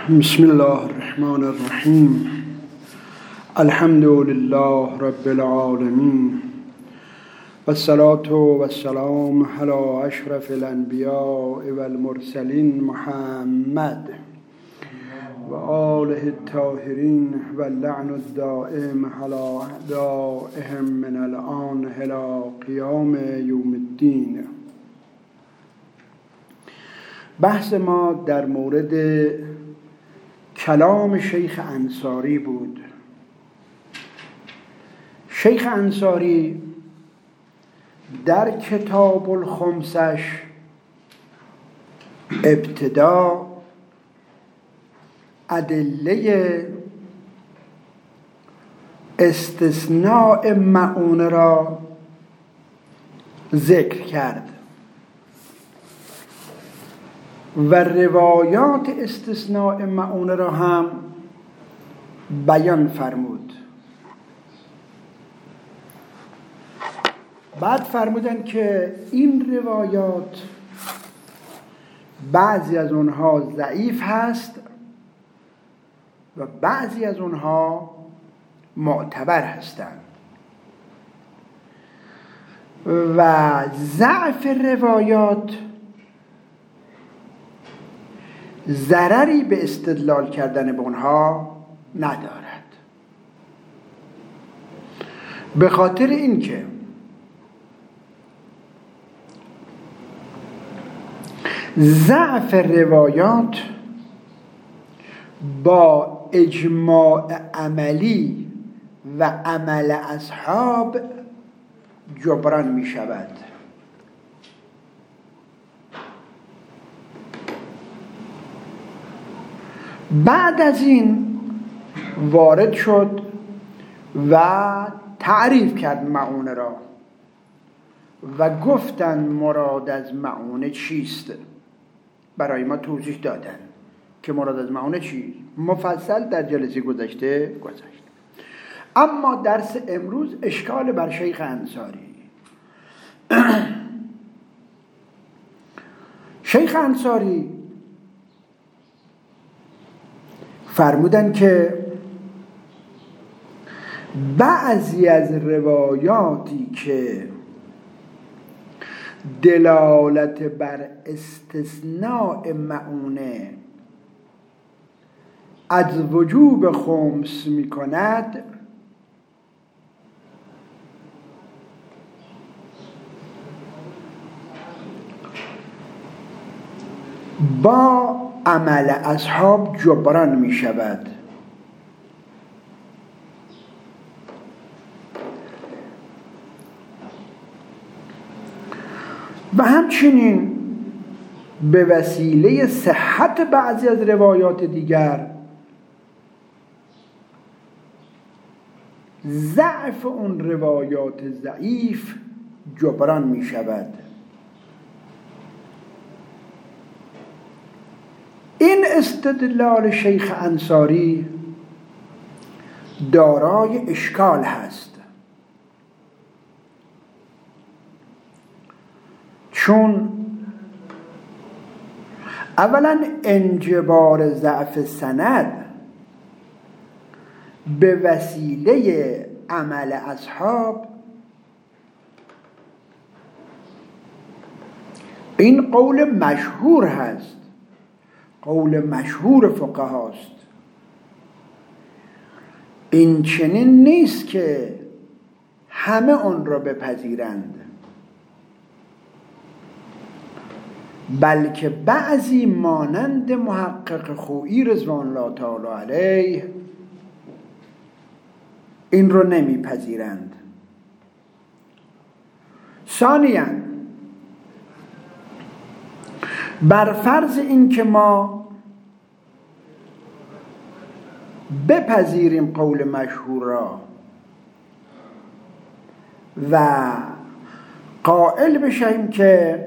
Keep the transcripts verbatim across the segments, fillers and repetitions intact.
بسم الله الرحمن الرحیم. الحمد لله رب العالمین و الصلاة و السلام علی اشرف الانبیاء و المرسلین محمد و آله الطاهرین و اللعن الدائم علی اعدائهم من الآن الی قیام یوم الدین. بحث ما در مورد کلام شیخ انصاری بود. شیخ انصاری در کتاب الخمسش ابتدا ادله استثناء مؤونه را ذکر کرد و روایات استثناء مؤونه را هم بیان فرمود. بعد فرمودن که این روایات بعضی از اونها ضعیف هست و بعضی از اونها معتبر هستند و ضعف روایات ضرری به استدلال کردن به اونها ندارد، به خاطر اینکه ضعف روایات با اجماع عملی و عمل اصحاب جبران می شود. بعد از این وارد شد و تعریف کرد مؤونه را و گفتن مراد از مؤونه چیست. برای ما توضیح دادن که مراد از مؤونه چیست، مفصل در جلسه گذشته گذشت. اما درس امروز اشکال بر شیخ انصاری. شیخ انصاری فرمودن که بعضی از روایاتی که دلالت بر استثناء مؤونه از وجوب خمس می کند با عمل اصحاب جبران می شود. و همچنین به وسیله صحت بعضی از روایات دیگر ضعف اون روایات ضعیف جبران می شود. این استدلال شیخ انصاری دارای اشکال هست، چون اولا انجبار ضعف سند به وسیله عمل اصحاب این قول مشهور هست، قول مشهور فقهاست. این چنین نیست که همه آن را بپذیرند، بلکه بعضی مانند محقق خویی رضوان الله تعالی علیه این رو نمیپذیرند. ثانیاً بر فرض این که ما بپذیریم قول مشهور را و قائل بشیم که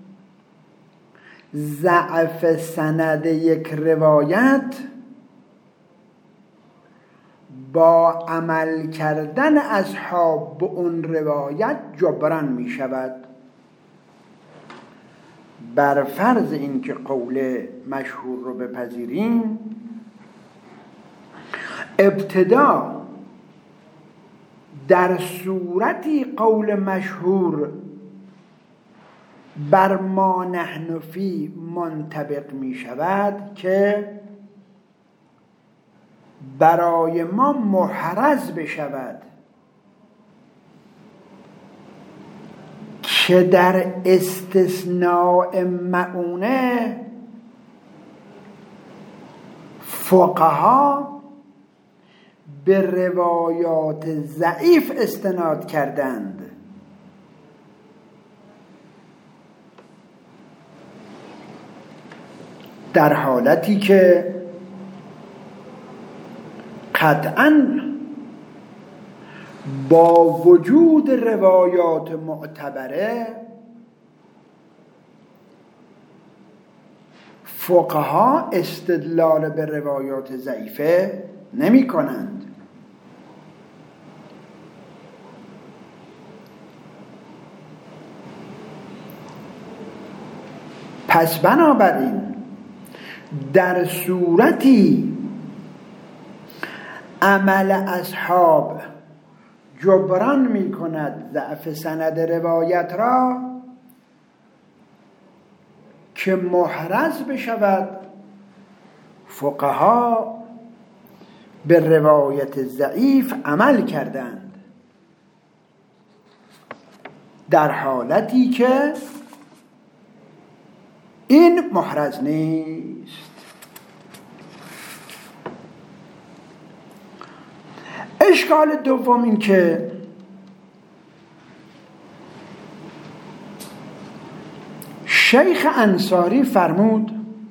ضعف سند یک روایت با عمل کردن اصحاب به اون روایت جبران می شود، بر فرض اینکه قول مشهور رو بپذیریم، ابتدا در صورتی قول مشهور بر ما نحن فی منطبق می شود که برای ما محرز بشود که در استثناء مؤونه فقها به روایات ضعیف استناد کردند. در حالتی که قطعاً با وجود روایات معتبره فقها استدلال به روایات ضعیفه نمی کنند. پس بنابراین در صورتی عمل اصحاب جبران می کند ضعف سند روایت را که محرز بشود فقها به روایت ضعیف عمل کردند، در حالتی که این محرز نیست. اشکال دوم این که شیخ انصاری فرمود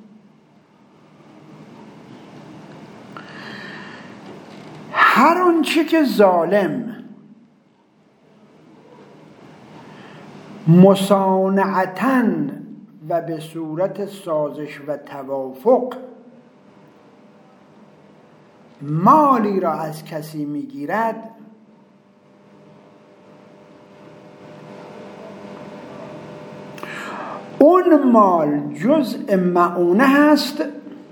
هر آنچه که ظالم مصانعتاً و به صورت سازش و توافق مالی را از کسی میگیرد، اون مال جزء مؤونه هست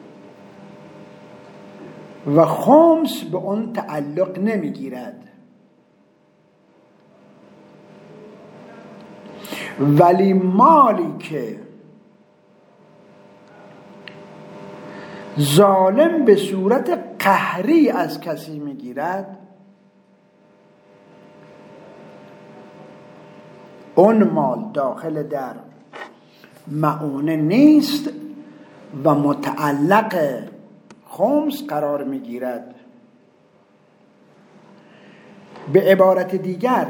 و خمس به اون تعلق نمیگیرد. ولی مالی که ظالم به صورت قهری از کسی میگیرد، اون مال داخل در مؤونه نیست و متعلق خمس قرار میگیرد. به عبارت دیگر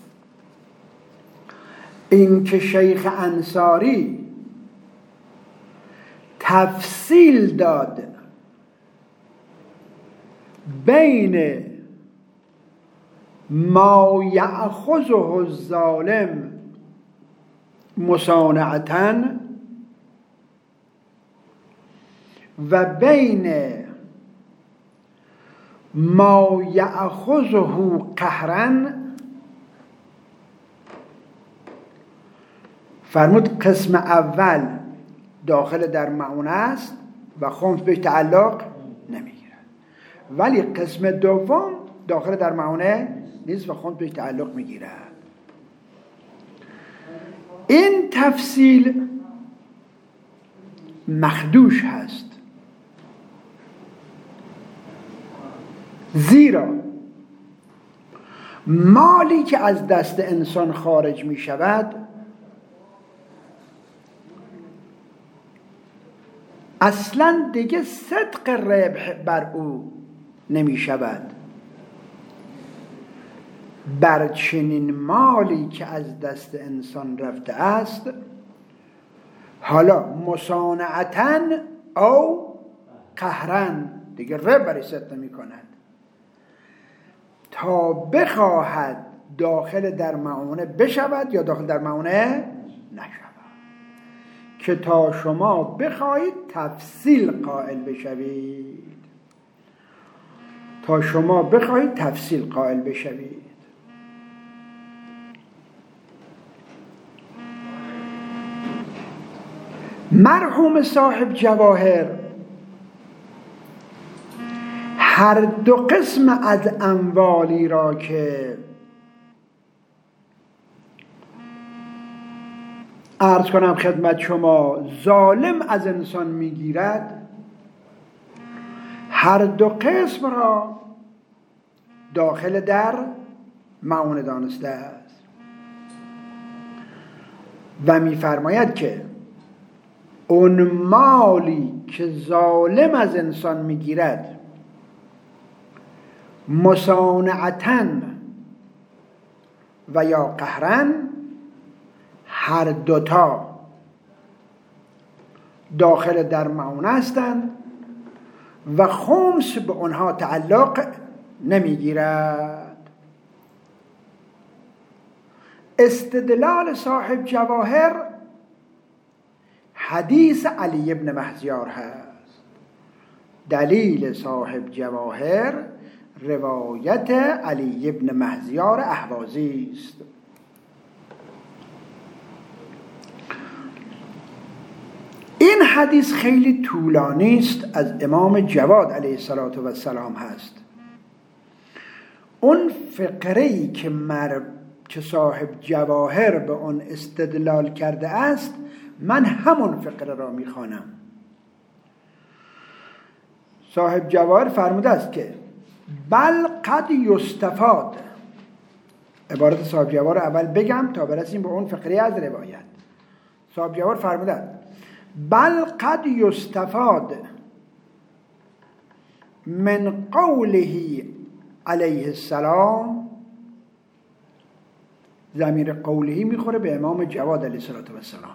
این که شیخ انصاری تفصیل داد بین ما یأخذه الظالم مصانعتاً و بین ما یأخذه قهراً، فرمود قسم اول داخل در مؤونه است و خمس بهش تعلق نمیگیرد، ولی قسم دوم داخل در مؤونه نیست و خمس بهش تعلق میگیرد. این تفصیل مخدوش هست، زیرا مالی که از دست انسان خارج می شود اصلا دیگه صدق ربح بر او نمی شود. بر چنین مالی که از دست انسان رفته است، حالا مصانعتاً او قهراً، دیگه ربح برای صدق نمی کند تا بخواهد داخل در مؤونه بشود یا داخل در مؤونه نشود، که تا شما بخواهید تفصیل قائل بشوید تا شما بخواهید تفصیل قائل بشوید. مرحوم صاحب جواهر هر دو قسم از اموالی را که عرض کنم خدمت شما ظالم از انسان میگیرد، هر دو قسم را داخل در معونه دانسته است و میفرماید که اون مالی که ظالم از انسان میگیرد مصانعتاً و یا قهراً، هر دوتا داخل در معونه هستند و خمس به اونها تعلق نمیگیرد. استدلال صاحب جواهر حدیث علی ابن مهزیار هست. دلیل صاحب جواهر روایت علی ابن مهزیار اهوازی است. این حدیث خیلی طولانی است، از امام جواد علیه السلام هست. اون فقره‌ای که مر که صاحب جواهر به اون استدلال کرده است، من همون فقره را میخوانم. صاحب جواهر فرموده است که بل قد یستفاد، عبارت صاحب جواهر اول بگم تا برسیم به اون فقره از روایت. صاحب جواهر فرموده است بل قد یستفاد من قوله علیه السلام، ضمیر قوله میخوره به امام جواد علیه السلام.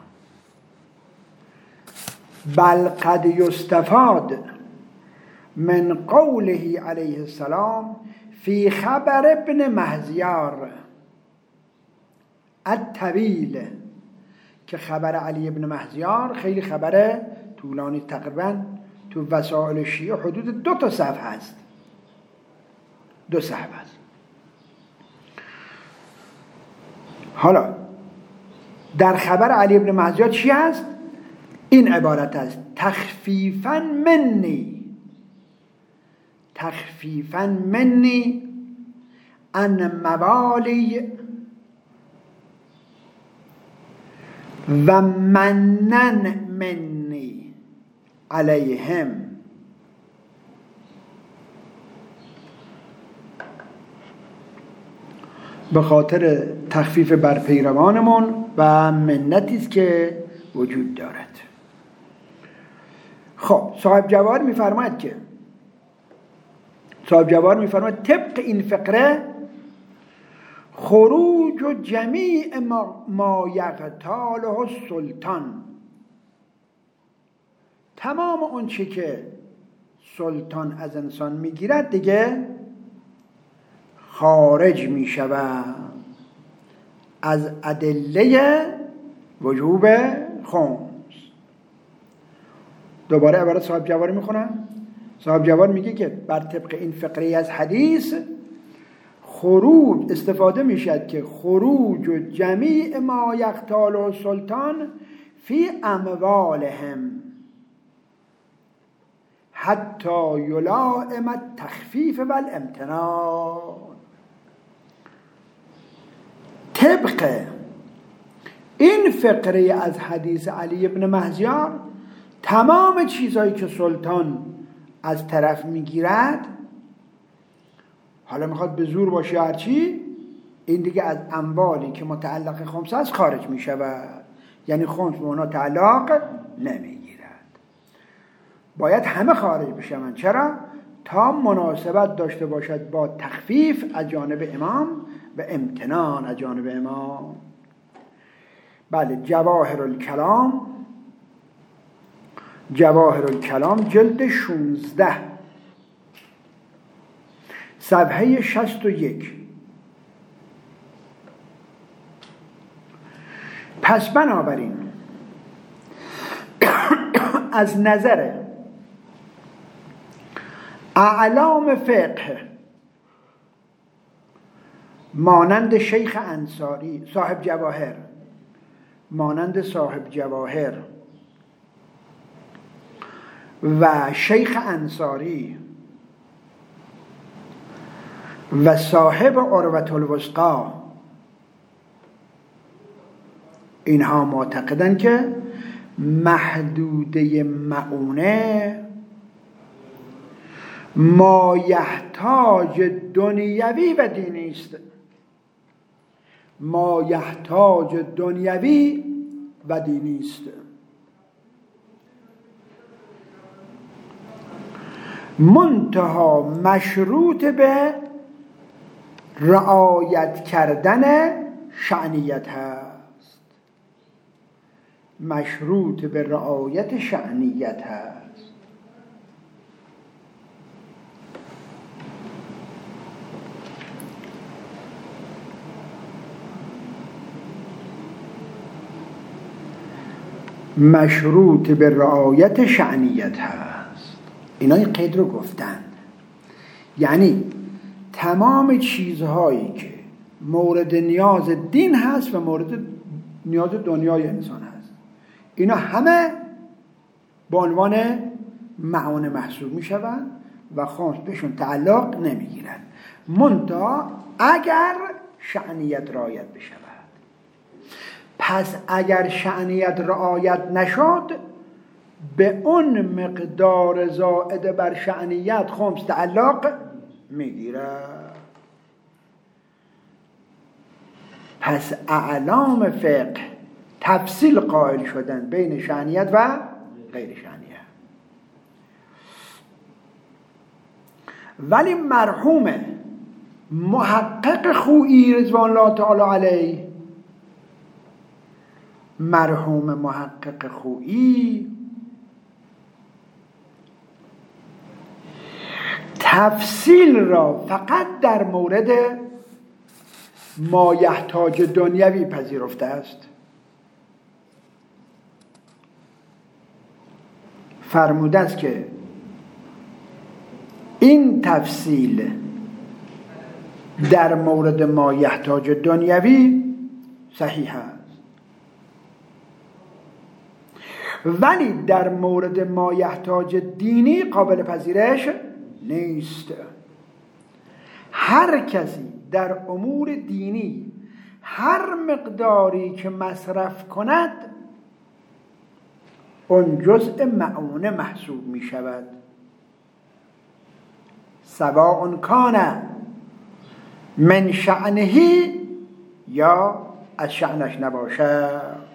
بل قد یستفاد من قوله علیه السلام فی خبر ابن مهزیار الطویل، که خبر علی ابن مهزیار خیلی خبر طولانی، تقریبا تو وسائل شیعه حدود دو تا صفحه هست، دو صفحه هست. حالا در خبر علی ابن مهزیار چی هست؟ این عبارت است: تخفیفاً منی، تخفیفاً منی ان موالی و منن منی علیهم. به خاطر تخفیف بر پیروانمون و منتی است که وجود دارد. خب صاحب جواهر میفرماید که صاحب جواهر میفرماید طبق این فقره خروج و جمیع ما, ما یقتاله السلطان، تمام اون چی که سلطان از انسان میگیرد دیگه خارج میشود از ادله وجوب خمس. دوباره عبارت صاحب جواهر میخونم. صاحب جواهر میگه که بر طبق این فقره از حدیث خروج استفاده میشد که خروج و جمیع ما یقتاله السلطان فی اموالهم حتی یلائم التخفیف و الامتنان. طبق این فقره از حدیث علی ابن مهزیار تمام چیزهایی که سلطان از طرف میگیرد، حالا میخواد به زور باشه هرچی، این دیگه از اموالی که متعلق خمس است خارج میشود، یعنی خمس به اونا تعلق نمیگیرد. باید همه خارج بشن. چرا؟ تا مناسبت داشته باشد با تخفیف از جانب امام و امتنان از جانب امام. بله، جواهر الکلام، جواهر الکلام جلد شونزده صفحه شصت و یک. پس بنابراین از نظر اعلام فقه مانند شیخ انصاری، صاحب جواهر، مانند صاحب جواهر و شیخ انصاری و صاحب عروة الوثقی اینها معتقدن که محدوده مؤونه ما یحتاج دنیوی و دینی است. ما یحتاج دنیوی و دینی است. منتها مشروط به رعایت کردن شأنیت هست. مشروط به رعایت شأنیت هست. مشروط به رعایت شأنیت هست. اینا این قید رو گفتن، یعنی تمام چیزهایی که مورد نیاز دین هست و مورد نیاز دنیای انسان هست، اینا همه به عنوان معانه محسوب می شوند و خاص بهشون تعلق نمی گیرن، منتها اگر شأنیت رعایت بشود. پس اگر شأنیت رعایت نشد، به اون مقدار زائد بر شأنیت خمس تعلق میگیره. پس اعلام فقه تفصیل قائل شدن بین شأنیت و غیر شأنیت. ولی مرحوم محقق خویی رضوان الله تعالی علیه، مرحوم محقق خویی تفصیل را فقط در مورد ما یحتاج دنیوی پذیرفته است. فرموده است که این تفصیل در مورد ما یحتاج دنیوی صحیح است، ولی در مورد ما یحتاج دینی قابل پذیرش نیست. هر کسی در امور دینی هر مقداری که مصرف کند، اون جزء معونه محسوب می شود، سواء کان من شأنه یا از شأنش نباشه.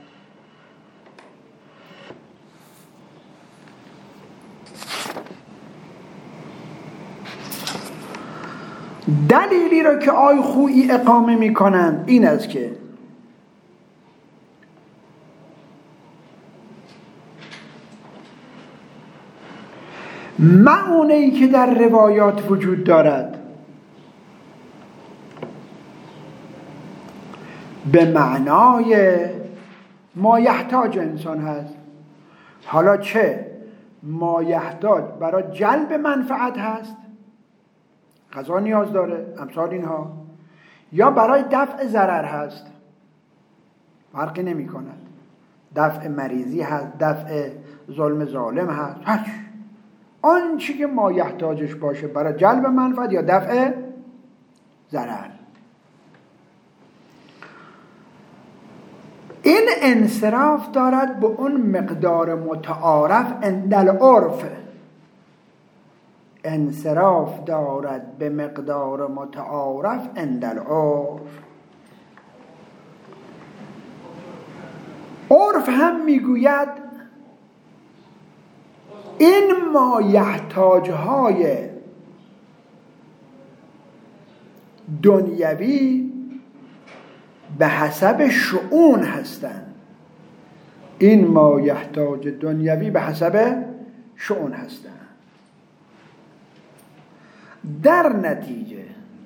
دلیلی را که آی خویی اقامه می کنند این است که معونه‌ای که در روایات وجود دارد به معنای ما یحتاج انسان هست. حالا چه ما یحتاج برای جلب منفعت هست، غذا نیاز داره، امثال اینها، یا برای دفع ضرر هست، فرقی نمی کند. دفع مریضی هست، دفع ظلم ظالم هست، هر آن چی که ما یحتاجش باشه برای جلب منفعت یا دفع ضرر. این انصراف دارد به اون مقدار متعارف عند العرف، انصراف دارد به مقدار متعارف عند العرف. عرف هم میگوید این ما یحتاجهای دنیوی به حسب شؤون هستند. این ما یحتاج دنیوی به حسب شؤون هستند. در نتیجه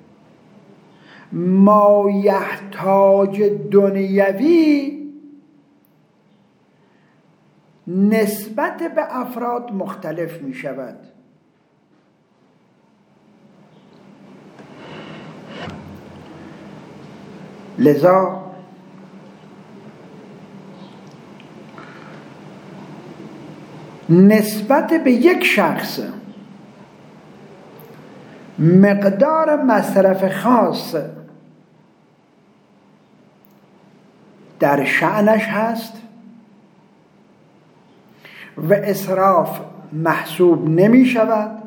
ما یحتاج دنیوی نسبت به افراد مختلف می شود. لذا نسبت به یک شخص مقدار مصرف خاص در شأنش هست و اسراف محسوب نمی شود،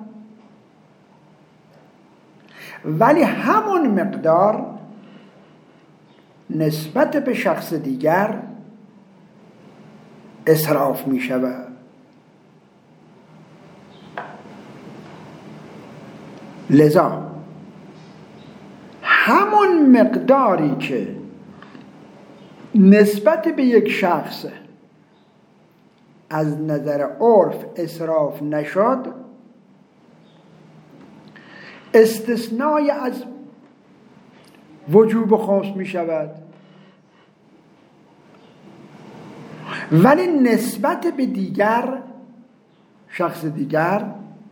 ولی همون مقدار نسبت به شخص دیگر اسراف می شود. لذا همون مقداری که نسبت به یک شخص از نظر عرف اسراف نشد، استثنای از وجوب خمس می شود، ولی نسبت به دیگر شخص دیگر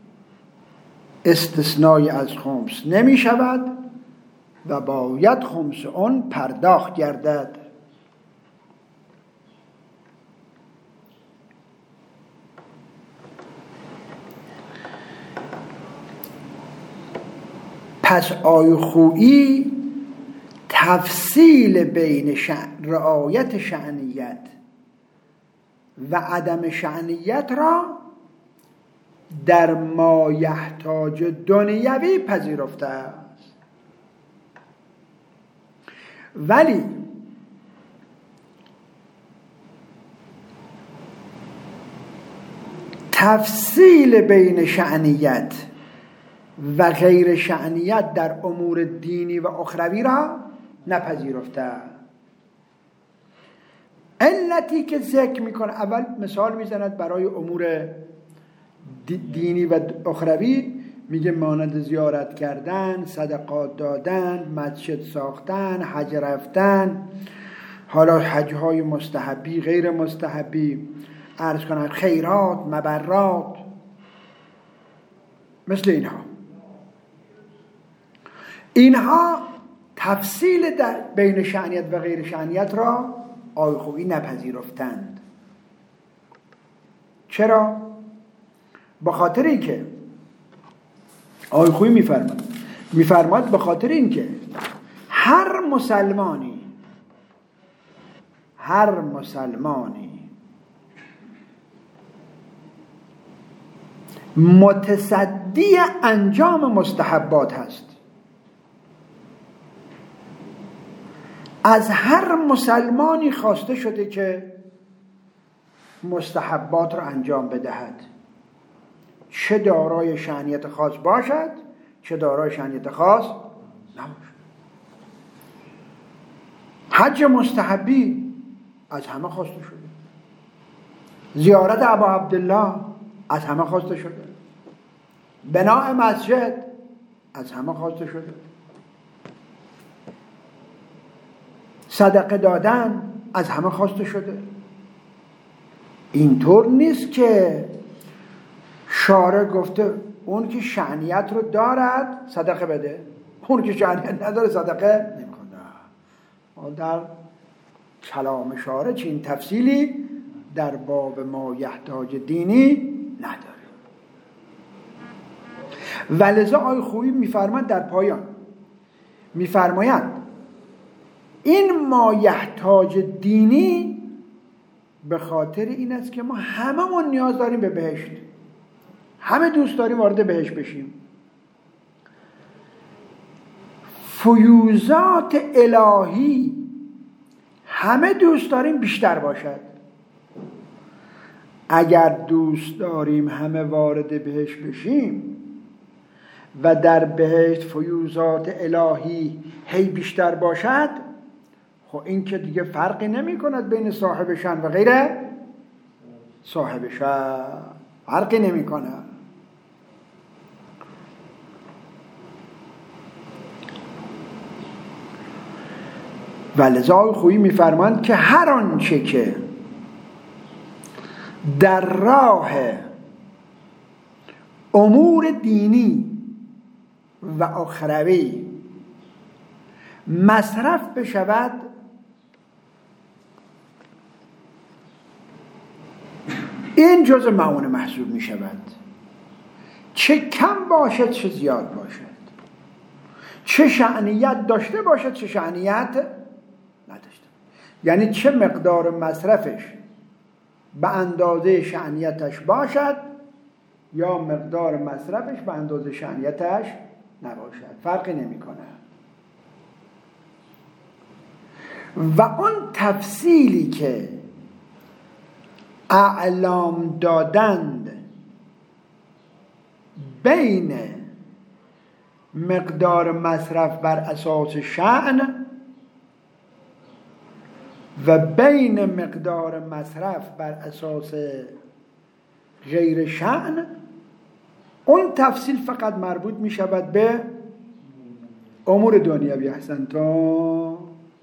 استثنای از خمس نمی شود و باید خمس اون پرداخت گردد. پس آیخویی تفصیل بین شأن رعایت شأنیت و عدم شأنیت را در ما یحتاج دنیوی پذیرفته است، ولی تفصیل بین شأنیت و غیر شأنیت در امور دینی و اخروی را نپذیرفته. علتی که ذکر میکنه، اول مثال میزند برای امور دینی و اخروی، میگه مانند زیارت کردن، صدقات دادن، مسجد ساختن، حج رفتن، حالا حجهای مستحبی غیر مستحبی، عرض کنم خیرات، مبرات، مثل اینها. اینها تفصیل در بین شأنیت و غیر شأنیت را آیخویی نپذیرفتند. چرا؟ به خاطر اینکه آیخویی میفرماد میفرماد به خاطر اینکه هر مسلمانی هر مسلمانی متصدی انجام مستحبات هست. از هر مسلمانی خواسته شده که مستحبات را انجام بدهد، چه دارای شأنیت خاص باشد چه دارای شأنیت خاص نباشد. حج مستحبی از همه خواسته شده، زیارت ابا عبدالله از همه خواسته شده، بناء مسجد از همه خواسته شده، صدقه دادن از همه خواسته شده. اینطور نیست که شارع گفته اون که شأنیت رو دارد صدقه بده، اون که شأنیت نداره صدقه نمیکنه. در کلام شارع چین تفصیلی در باب ما یحتاج دینی نداره. ولذا آیخویی میفرماید در پایان، میفرمایند این ما یحتاج دینی به خاطر این است که ما هممون نیاز داریم به بهشت، همه دوست داریم وارد بهشت بشیم. فیوزات الهی همه دوست داریم بیشتر باشد. اگر دوست داریم همه وارد بهشت بشیم و در بهشت فیوزات الهی هی بیشتر باشد، خب این که دیگه فرقی نمی کند بین صاحب شأن و غیر صاحب شأن، فرقی نمی کند. ولذا خویی می فرماند که هر آنچه که در راه امور دینی و اخروی مصرف بشود این جزء معونه محسوب می شود. چه کم باشد چه زیاد باشد، چه شأنیت داشته باشد چه شأنیت نداشته، یعنی چه مقدار مصرفش به اندازه شأنیتش باشد یا مقدار مصرفش به اندازه شأنیتش نباشد، فرقی نمی کنه. و اون تفصیلی که اعلام دادند بین مقدار مصرف بر اساس شأن و بین مقدار مصرف بر اساس غیر شأن، اون تفصیل فقط مربوط می شود به امور دنیوی. احسنتم.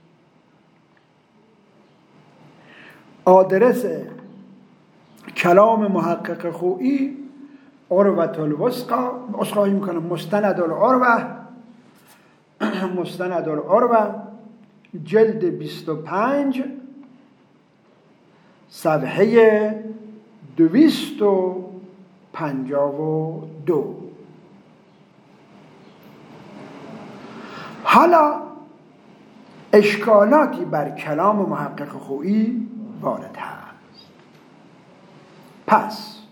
آدرس کلام محقق خویی عروة الوثقی، اسخایی میکنم مستند العروة، مستند العروة جلد بیست و پنج صفحه دویست و پنجاه و دو. حالا اشکالاتی بر کلام محقق خویی وارد هست. پس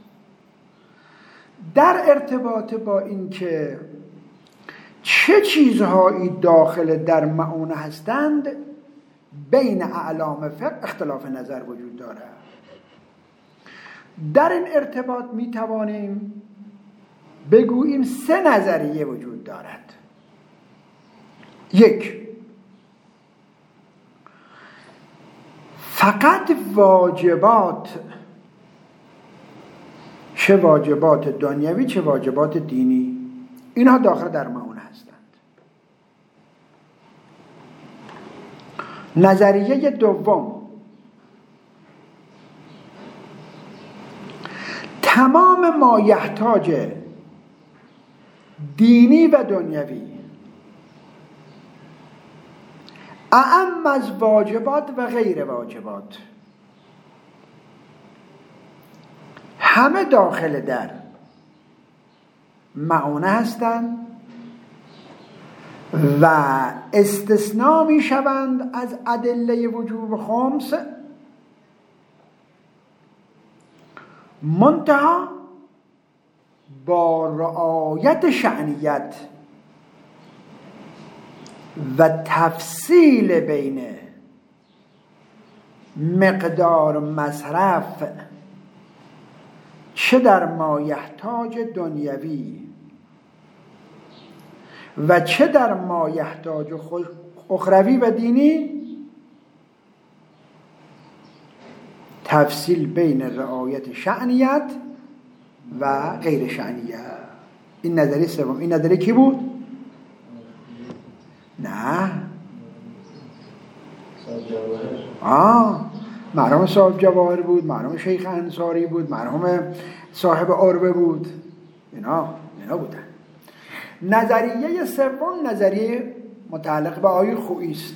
در ارتباط با این که چه چیزهایی داخل در معونه هستند بین اعلام فقه اختلاف نظر وجود دارد. در این ارتباط می توانیم بگوییم سه نظریه وجود دارد. یک، فقط واجبات، چه واجبات دنیوی چه واجبات دینی، اینها داخل در معونه هستند. نظریه دوم، تمام ما یحتاج دینی و دنیوی اعم از واجبات و غیر واجبات همه داخل در معونه هستند و استثناء می شوند از ادله وجوب خمس، منتها با رعایت شأنیت و تفصیل بین مقدار مصرف چه در ما یحتاج دنیوی و چه در ما یحتاج اخروی و دینی، تفصیل بین رعایت شأنیت و غیر شأنیت. این نظریه سوم. این نظریه کی بود؟ نه آه مرحوم صاحب جواهر بود، مرحوم شیخ انصاری بود، مرحوم صاحب عروة بود، اینا اینا بودن. نظریه سوم نظریه متعلق به آیه خویی است.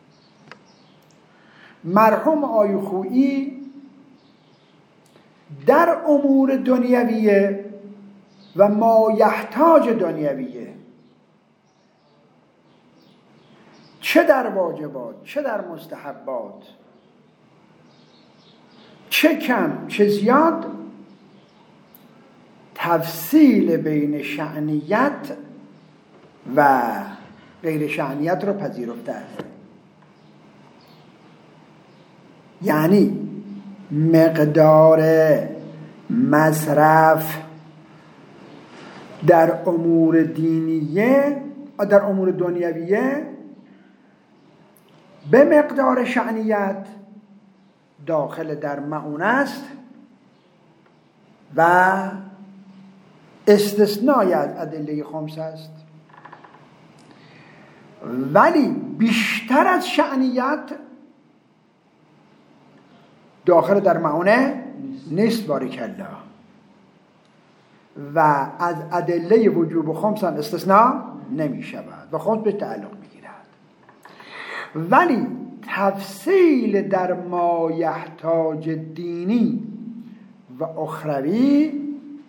مرحوم آیه خویی در امور دنیویه و ما یحتاج دنیویه، چه در واجبات چه در مستحبات، چه کم چه زیاد، تفصیل بین شأنیت و غیر شأنیت رو پذیرفته است. یعنی مقدار مصرف در امور دینیه، در امور دنیویه به مقدار شأنیت داخل در معونه است و استثنای از ادله خمس است، ولی بیشتر از شأنیت داخل در معونه نیست. باریکالله. و از ادله وجوب خمس هم استثناء نمی شود و خمس به تعلق می گیرد. ولی تفصیل در ما یحتاج دینی و اخروی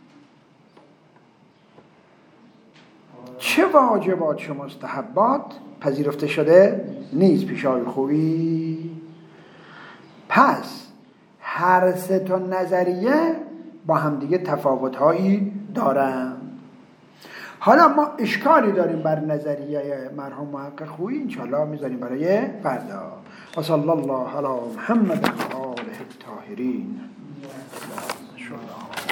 چه واجبات چه مستحبات پذیرفته شده نیست پیشای خوبی. پس هر سه تا نظریه با همدیگه تفاوت‌هایی دارن. حالا ما اشکالی داریم بر نظریه مرحوم محقق خویی، انشاءالله میذاریم برای فردا. و صلی الله علی محمد و آله الطاهرین.